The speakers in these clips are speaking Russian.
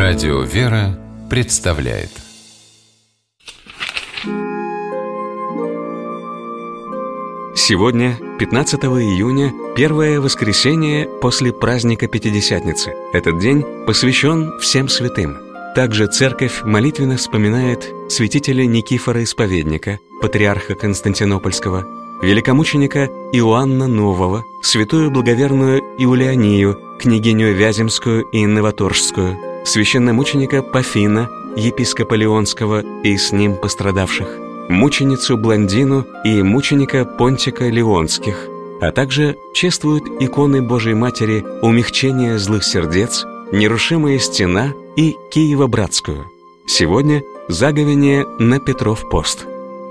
Радио «Вера» представляет. Сегодня, 15 июня, первое воскресенье после праздника Пятидесятницы. Этот день посвящен всем святым. Также Церковь молитвенно вспоминает святителя Никифора Исповедника, патриарха Константинопольского, великомученика Иоанна Нового, святую благоверную Иулианию, княгиню Вяземскую и Новоторжскую, священномученика Пафина, епископа Леонского и с ним пострадавших, мученицу Блондину и мученика Понтика Леонских, а также чествуют иконы Божией Матери Умягчения злых сердец, Нерушимая стена и Киево-Братскую. Сегодня заговение на Петров пост.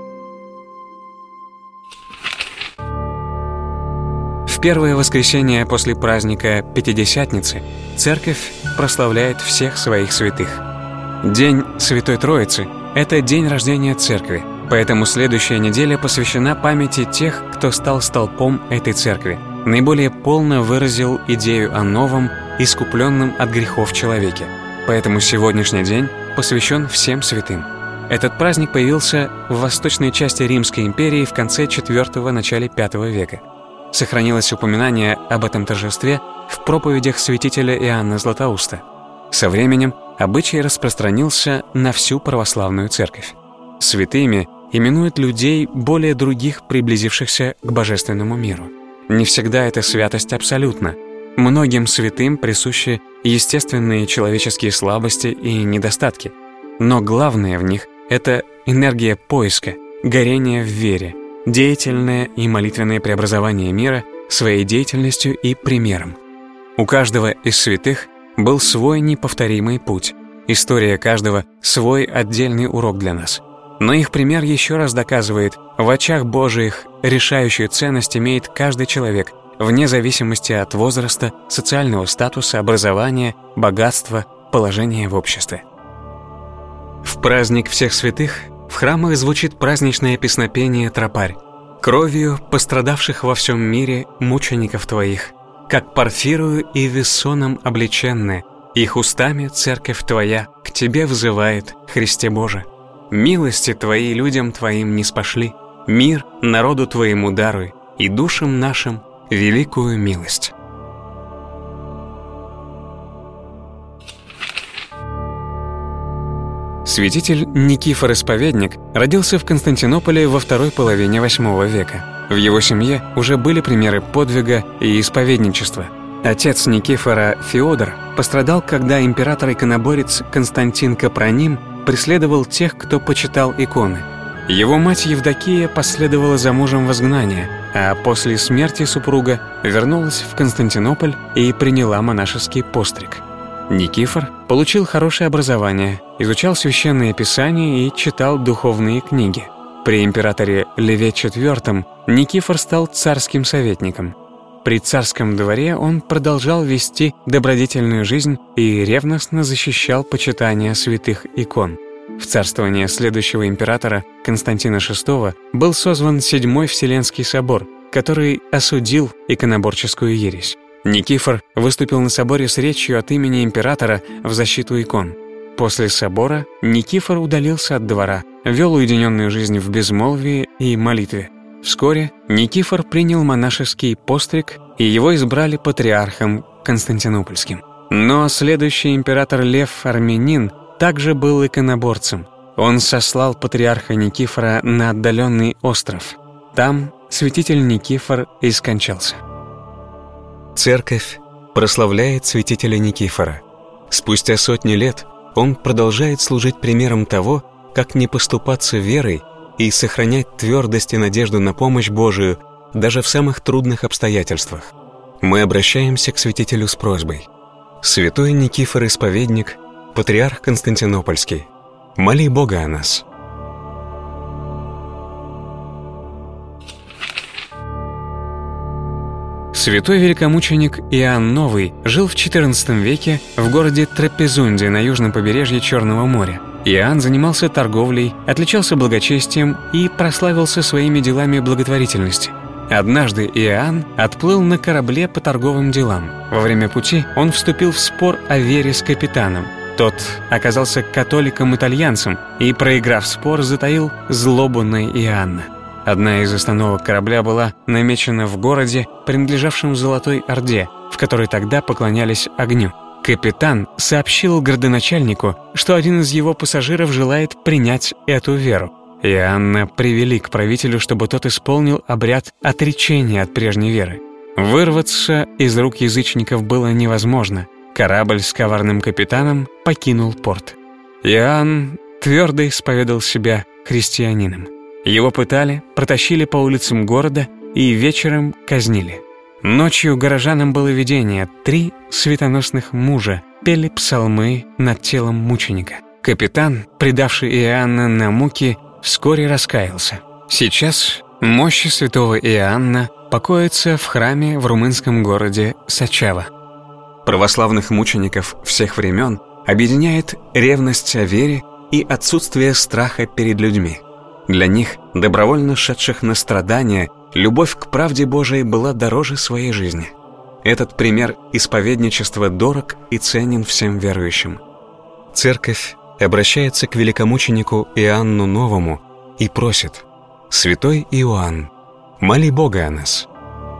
В первое воскресенье после праздника Пятидесятницы Церковь прославляет всех своих святых. День Святой Троицы – это день рождения Церкви, поэтому следующая неделя посвящена памяти тех, кто стал столпом этой Церкви, наиболее полно выразил идею о новом, искупленном от грехов человеке. Поэтому сегодняшний день посвящен всем святым. Этот праздник появился в восточной части Римской империи в конце IV – начале V века. Сохранилось упоминание об этом торжестве в проповедях святителя Иоанна Златоуста. Со временем обычай распространился на всю православную церковь. Святыми именуют людей, более других приблизившихся к божественному миру. Не всегда эта святость абсолютна. Многим святым присущи естественные человеческие слабости и недостатки. Но главное в них – это энергия поиска, горение в вере, деятельное и молитвенное преобразование мира своей деятельностью и примером. У каждого из святых был свой неповторимый путь. История каждого – свой отдельный урок для нас. Но их пример еще раз доказывает, в очах Божиих решающую ценность имеет каждый человек, вне зависимости от возраста, социального статуса, образования, богатства, положения в обществе. В праздник всех святых в храмах звучит праздничное песнопение «Тропарь». «Кровью пострадавших во всем мире мучеников твоих, как Порфирою и Вессоном облеченные, их устами церковь твоя к тебе взывает, Христе Боже. Милости твои людям твоим ниспошли, мир народу твоему даруй, и душам нашим великую милость». Святитель Никифор Исповедник родился в Константинополе во второй половине VIII века. В его семье уже были примеры подвига и исповедничества. Отец Никифора, Феодор, пострадал, когда император-иконоборец Константин Капроним преследовал тех, кто почитал иконы. Его мать Евдокия последовала за мужем в изгнание, а после смерти супруга вернулась в Константинополь и приняла монашеский постриг. Никифор получил хорошее образование, изучал священные писания и читал духовные книги. При императоре Леве IV Никифор стал царским советником. При царском дворе он продолжал вести добродетельную жизнь и ревностно защищал почитание святых икон. В царствование следующего императора Константина VI был созван Седьмой Вселенский собор, который осудил иконоборческую ересь. Никифор выступил на соборе с речью от имени императора в защиту икон. После собора Никифор удалился от двора, вел уединенную жизнь в безмолвии и молитве. Вскоре Никифор принял монашеский постриг, и его избрали патриархом Константинопольским. Но следующий император Лев Армянин также был иконоборцем. Он сослал патриарха Никифора на отдаленный остров. Там святитель Никифор и скончался. Церковь прославляет святителя Никифора. Спустя сотни лет он продолжает служить примером того, как не поступаться верой и сохранять твердость и надежду на помощь Божию даже в самых трудных обстоятельствах. Мы обращаемся к святителю с просьбой: «Святой Никифор Исповедник, патриарх Константинопольский, моли Бога о нас». Святой великомученик Иоанн Новый жил в XIV веке в городе Трапезунде на южном побережье Черного моря. Иоанн занимался торговлей, отличался благочестием и прославился своими делами благотворительности. Однажды Иоанн отплыл на корабле по торговым делам. Во время пути он вступил в спор о вере с капитаном. Тот оказался католиком-итальянцем и, проиграв спор, затаил злобу на Иоанна. Одна из остановок корабля была намечена в городе, принадлежавшем Золотой Орде, в которой тогда поклонялись огню. Капитан сообщил градоначальнику, что один из его пассажиров желает принять эту веру. Иоанна привели к правителю, чтобы тот исполнил обряд отречения от прежней веры. Вырваться из рук язычников было невозможно. Корабль с коварным капитаном покинул порт. Иоанн твердо исповедал себя христианином. Его пытали, протащили по улицам города и вечером казнили. Ночью горожанам было видение: 3 светоносных мужа пели псалмы над телом мученика. Капитан, предавший Иоанна на муки, вскоре раскаялся. Сейчас мощи святого Иоанна покоятся в храме в румынском городе Сачава. Православных мучеников всех времен объединяет ревность о вере и отсутствие страха перед людьми. Для них, добровольно шедших на страдания, любовь к правде Божией была дороже своей жизни. Этот пример исповедничества дорог и ценен всем верующим. Церковь обращается к великомученику Иоанну Новому и просит: «Святой Иоанн, моли Бога о нас».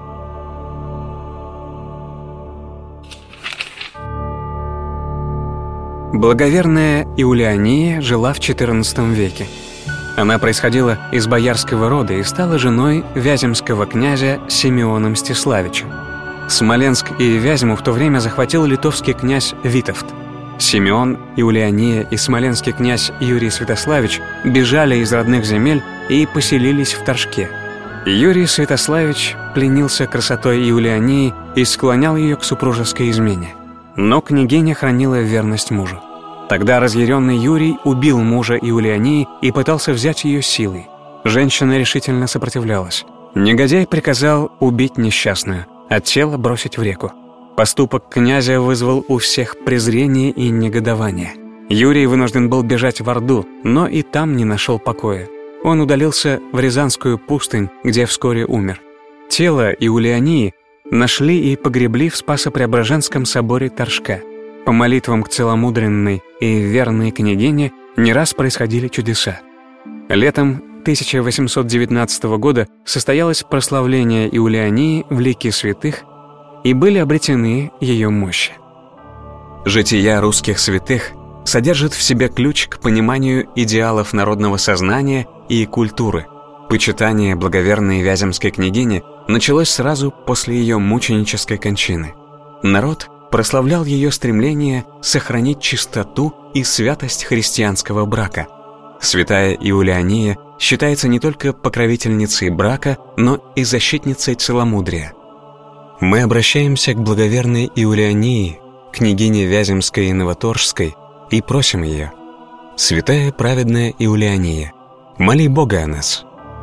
Благоверная Иулиания жила в XIV веке. Она происходила из боярского рода и стала женой вяземского князя Симеона Мстиславича. Смоленск и Вязьму в то время захватил литовский князь Витовт. Симеон, Иулиания и смоленский князь Юрий Святославич бежали из родных земель и поселились в Торжке. Юрий Святославич пленился красотой Иулиании и склонял ее к супружеской измене. Но княгиня хранила верность мужу. Тогда разъяренный Юрий убил мужа Иулиании и пытался взять ее силой. Женщина решительно сопротивлялась. Негодяй приказал убить несчастную, а тело бросить в реку. Поступок князя вызвал у всех презрение и негодование. Юрий вынужден был бежать в Орду, но и там не нашел покоя. Он удалился в Рязанскую пустынь, где вскоре умер. Тело Иулиании нашли и погребли в Спасо-Преображенском соборе Торжка. По молитвам к целомудренной и верной княгине не раз происходили чудеса. Летом 1819 года состоялось прославление Иулиании в лике святых, и были обретены ее мощи. Жития русских святых содержит в себе ключ к пониманию идеалов народного сознания и культуры. Почитание благоверной Вяземской княгини началось сразу после ее мученической кончины. Народ прославлял ее стремление сохранить чистоту и святость христианского брака. Святая Иулиания считается не только покровительницей брака, но и защитницей целомудрия. Мы обращаемся к благоверной Иулиании, княгине Вяземской и Новоторжской, и просим ее: «Святая праведная Иулиания, моли Бога о нас».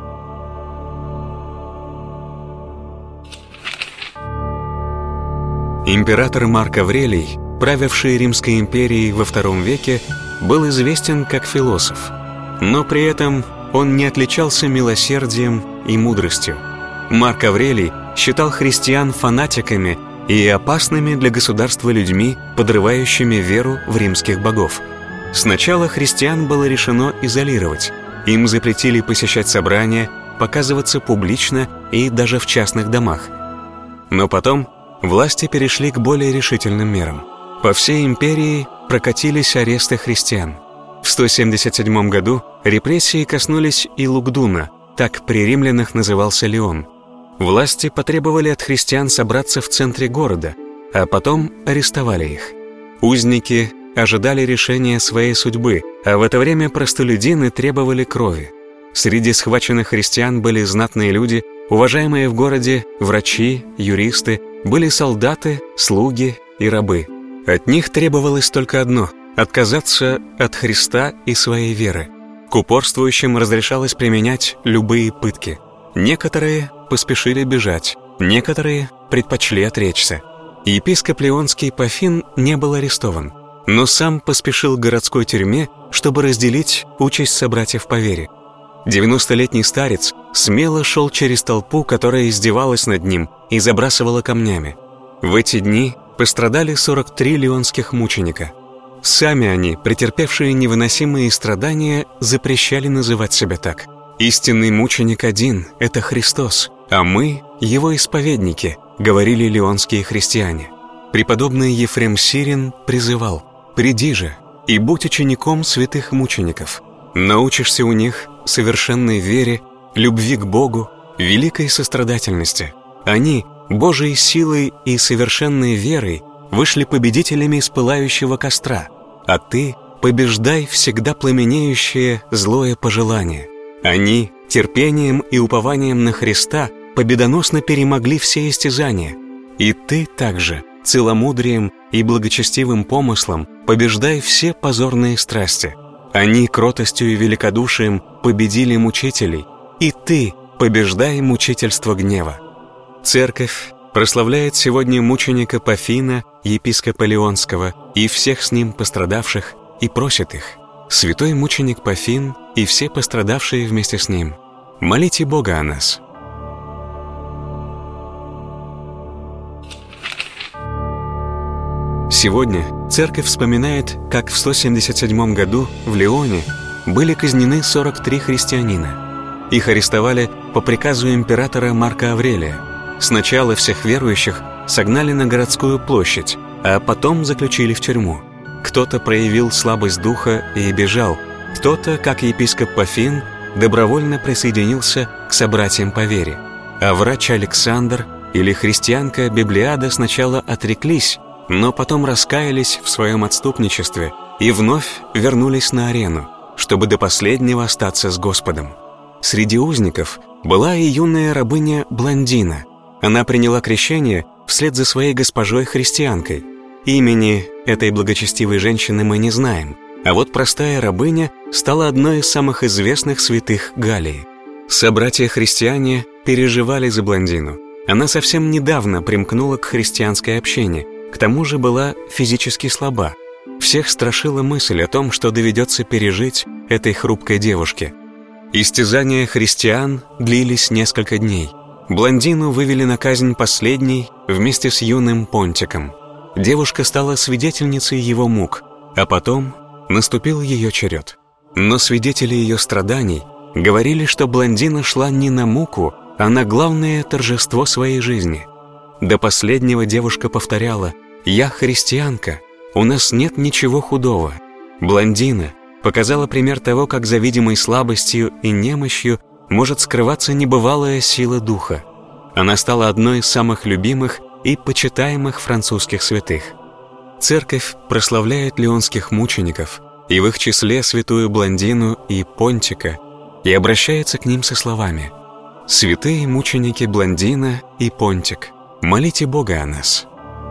Император Марк Аврелий, правивший Римской империей во II веке, был известен как философ, но при этом он не отличался милосердием и мудростью. Марк Аврелий считал христиан фанатиками и опасными для государства людьми, подрывающими веру в римских богов. Сначала христиан было решено изолировать. Им запретили посещать собрания, показываться публично и даже в частных домах. Но потом власти перешли к более решительным мерам. По всей империи прокатились аресты христиан. В 177 году репрессии коснулись и Лугдуна, так при римлянах назывался Лион. Власти потребовали от христиан собраться в центре города, а потом арестовали их. Узники ожидали решения своей судьбы, а в это время простолюдины требовали крови. Среди схваченных христиан были знатные люди, уважаемые в городе врачи, юристы, были солдаты, слуги и рабы. От них требовалось только одно – отказаться от Христа и своей веры. К упорствующим разрешалось применять любые пытки. Некоторые поспешили бежать, некоторые предпочли отречься. Епископ Леонский Пафин не был арестован, но сам поспешил к городской тюрьме, чтобы разделить участь собратьев по вере. 90-летний старец смело шел через толпу, которая издевалась над ним и забрасывала камнями. В эти дни пострадали 43 леонских мученика. Сами они, претерпевшие невыносимые страдания, запрещали называть себя так. «Истинный мученик один — это Христос, а мы — Его исповедники», — говорили лионские христиане. Преподобный Ефрем Сирин призывал: «Приди же и будь учеником святых мучеников. Научишься у них совершенной вере, любви к Богу, великой сострадательности. Они, Божией силой и совершенной верой, вышли победителями из пылающего костра, а ты побеждай всегда пламенеющее злое пожелание. Они терпением и упованием на Христа победоносно перемогли все истязания, и ты также целомудрием и благочестивым помыслом побеждай все позорные страсти. Они кротостью и великодушием победили мучителей, и ты побеждай мучительство гнева». Церковь прославляет сегодня мученика Пафина, епископа Лионского, и всех с ним пострадавших, и просит их: «Святой мученик Пафин и все пострадавшие вместе с ним, молите Бога о нас». Сегодня церковь вспоминает, как в 177 году в Лионе были казнены 43 христианина. Их арестовали по приказу императора Марка Аврелия. Сначала всех верующих согнали на городскую площадь, а потом заключили в тюрьму. Кто-то проявил слабость духа и бежал, кто-то, как епископ Пафин, добровольно присоединился к собратьям по вере. А врач Александр или христианка Библиада сначала отреклись, но потом раскаялись в своем отступничестве и вновь вернулись на арену, чтобы до последнего остаться с Господом. Среди узников была и юная рабыня Блондина. Она приняла крещение вслед за своей госпожой-христианкой. Имени этой благочестивой женщины мы не знаем, а вот простая рабыня стала одной из самых известных святых Галлии. Собратья-христиане переживали за Блондину. Она совсем недавно примкнула к христианской общине, к тому же была физически слаба. Всех страшила мысль о том, что доведется пережить этой хрупкой девушке. Истязания христиан длились несколько дней. Блондину вывели на казнь последней вместе с юным Понтиком. Девушка стала свидетельницей его мук, а потом наступил ее черед. Но свидетели ее страданий говорили, что Блондина шла не на муку, а на главное торжество своей жизни. До последнего девушка повторяла: «Я христианка, у нас нет ничего худого». Блондина показала пример того, как за видимой слабостью и немощью может скрываться небывалая сила духа. Она стала одной из самых любимых и почитаемых французских святых. Церковь прославляет лионских мучеников, и в их числе святую Блондину и Понтика, и обращается к ним со словами: «Святые мученики Блондина и Понтик, молите Бога о нас».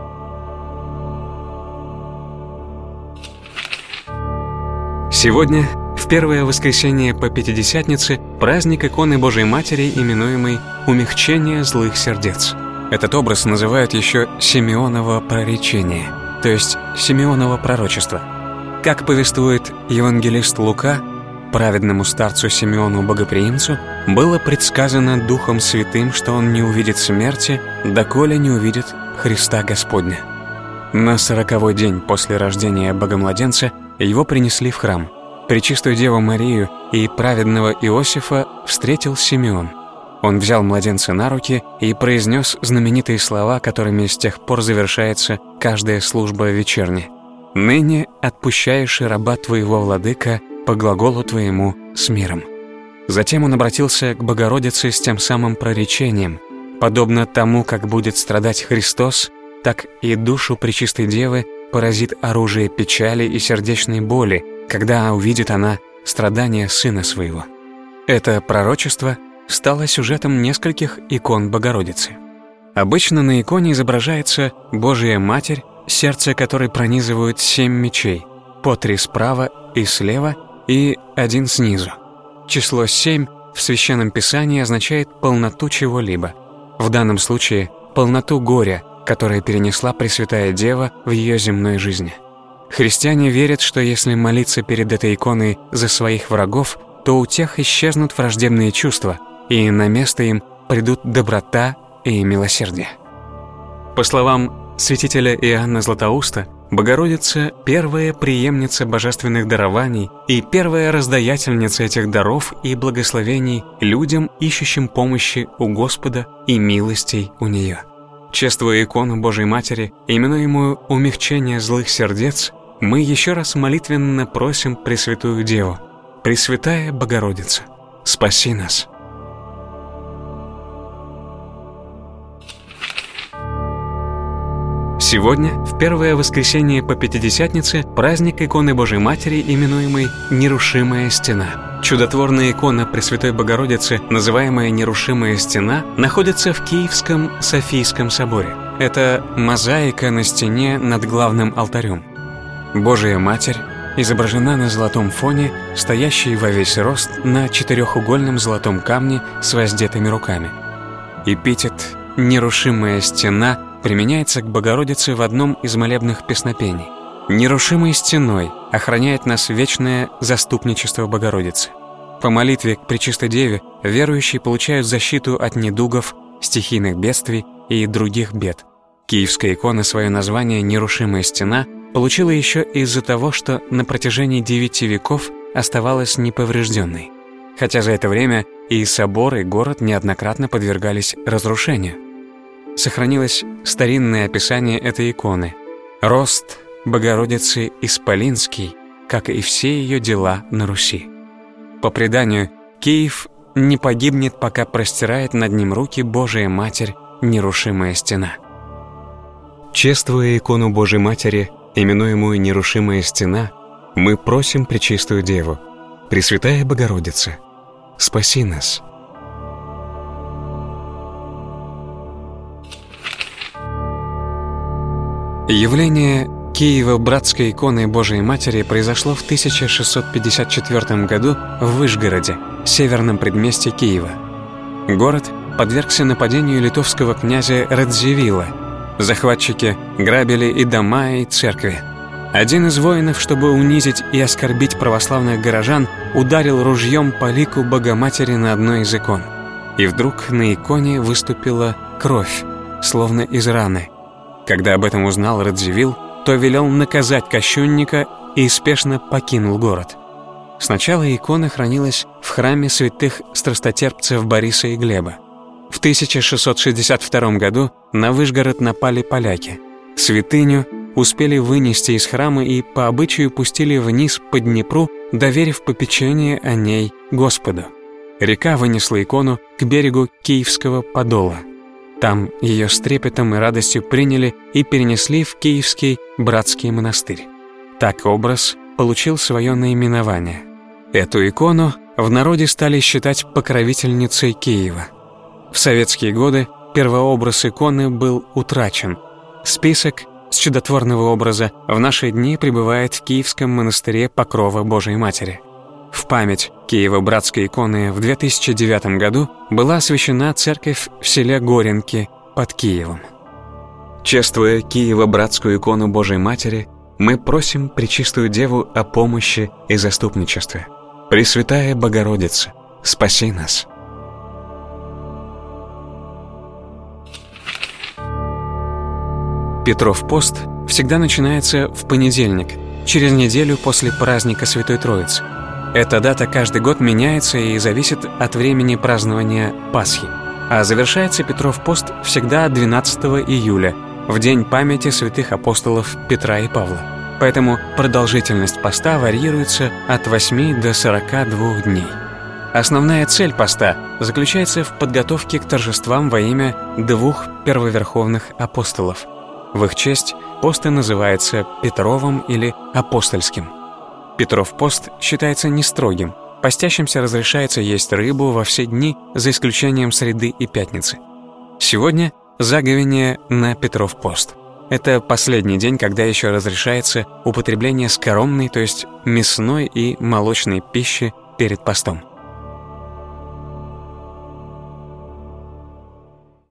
Сегодня, в первое воскресенье по Пятидесятнице, праздник иконы Божией Матери, именуемый «Умягчение злых сердец». Этот образ называют еще Симеоново проречение, то есть Симеоново пророчество. Как повествует евангелист Лука, праведному старцу Симеону Богоприимцу было предсказано Духом Святым, что он не увидит смерти, доколе не увидит Христа Господня. На 40-й день после рождения Богомладенца его принесли в храм. Пречистую Деву Марию и праведного Иосифа встретил Симеон. Он взял младенца на руки и произнес знаменитые слова, которыми с тех пор завершается каждая служба вечерняя: «Ныне отпущаешь раба твоего, владыка, по глаголу твоему с миром». Затем он обратился к Богородице с тем самым проречением: «Подобно тому, как будет страдать Христос, так и душу Пречистой Девы поразит оружие печали и сердечной боли, когда увидит она страдания Сына Своего». Это пророчество стало сюжетом нескольких икон Богородицы. Обычно на иконе изображается Божия Матерь, сердце которой пронизывают 7 мечей, по 3 справа и слева и 1 снизу. Число 7 в Священном Писании означает полноту чего-либо. В данном случае полноту горя, которое перенесла Пресвятая Дева в ее земной жизни. Христиане верят, что если молиться перед этой иконой за своих врагов, то у тех исчезнут враждебные чувства, и на место им придут доброта и милосердие. По словам святителя Иоанна Златоуста, Богородица – первая преемница божественных дарований и первая раздаятельница этих даров и благословений людям, ищущим помощи у Господа и милостей у нее. Чествуя икону Божией Матери, именуемую «умягчение злых сердец», мы еще раз молитвенно просим Пресвятую Деву: «Пресвятая Богородица, спаси нас». Сегодня, в первое воскресенье по Пятидесятнице, праздник иконы Божией Матери, именуемый «Нерушимая стена». Чудотворная икона Пресвятой Богородицы, называемая «Нерушимая стена», находится в Киевском Софийском соборе. Это мозаика на стене над главным алтарем. Божия Матерь изображена на золотом фоне, стоящей во весь рост на четырехугольном золотом камне с воздетыми руками. Эпитет «Нерушимая стена» применяется к Богородице в одном из молебных песнопений. Нерушимой стеной охраняет нас вечное заступничество Богородицы. По молитве к Пречистой Деве верующие получают защиту от недугов, стихийных бедствий и других бед. Киевская икона свое название «Нерушимая стена» получила еще из-за того, что на протяжении 9 веков оставалась неповрежденной. Хотя за это время и собор, и город неоднократно подвергались разрушению. Сохранилось старинное описание этой иконы. Рост Богородицы исполинский, как и все ее дела на Руси. По преданию, Киев не погибнет, пока простирает над ним руки Божия Матерь, нерушимая стена. Чествуя икону Божией Матери, именуемую «Нерушимая стена», мы просим Пречистую Деву: «Пресвятая Богородица, спаси нас». Явление Киево-Братской иконы Божией Матери произошло в 1654 году в Вышгороде, северном предместье Киева. Город подвергся нападению литовского князя Радзивилла. Захватчики грабили и дома, и церкви. Один из воинов, чтобы унизить и оскорбить православных горожан, ударил ружьем по лику Богоматери на одной из икон. И вдруг на иконе выступила кровь, словно из раны. Когда об этом узнал Радзивилл, то велел наказать кощунника и спешно покинул город. Сначала икона хранилась в храме святых страстотерпцев Бориса и Глеба. В 1662 году на Вышгород напали поляки. Святыню успели вынести из храма и по обычаю пустили вниз по Днепру, доверив попечение о ней Господу. Река вынесла икону к берегу Киевского Подола. Там ее с трепетом и радостью приняли и перенесли в Киевский Братский монастырь. Так образ получил свое наименование. Эту икону в народе стали считать покровительницей Киева. В советские годы первообраз иконы был утрачен. Список с чудотворного образа в наши дни пребывает в Киевском монастыре Покрова Божией Матери. В память Киево-Братской иконы в 2009 году была освящена церковь в селе Горенки под Киевом. Чествуя Киево-Братскую икону Божией Матери, мы просим Пречистую Деву о помощи и заступничестве. Пресвятая Богородица, спаси нас. Петров пост всегда начинается в понедельник, через неделю после праздника Святой Троицы. Эта дата каждый год меняется и зависит от времени празднования Пасхи. А завершается Петров пост всегда 12 июля, в день памяти святых апостолов Петра и Павла. Поэтому продолжительность поста варьируется от 8 до 42 дней. Основная цель поста заключается в подготовке к торжествам во имя 2 первоверховных апостолов. В их честь пост и называется Петровым или Апостольским. Петров пост считается нестрогим. Постящимся разрешается есть рыбу во все дни, за исключением среды и пятницы. Сегодня заговение на Петров пост. Это последний день, когда еще разрешается употребление скоромной, то есть мясной и молочной пищи перед постом.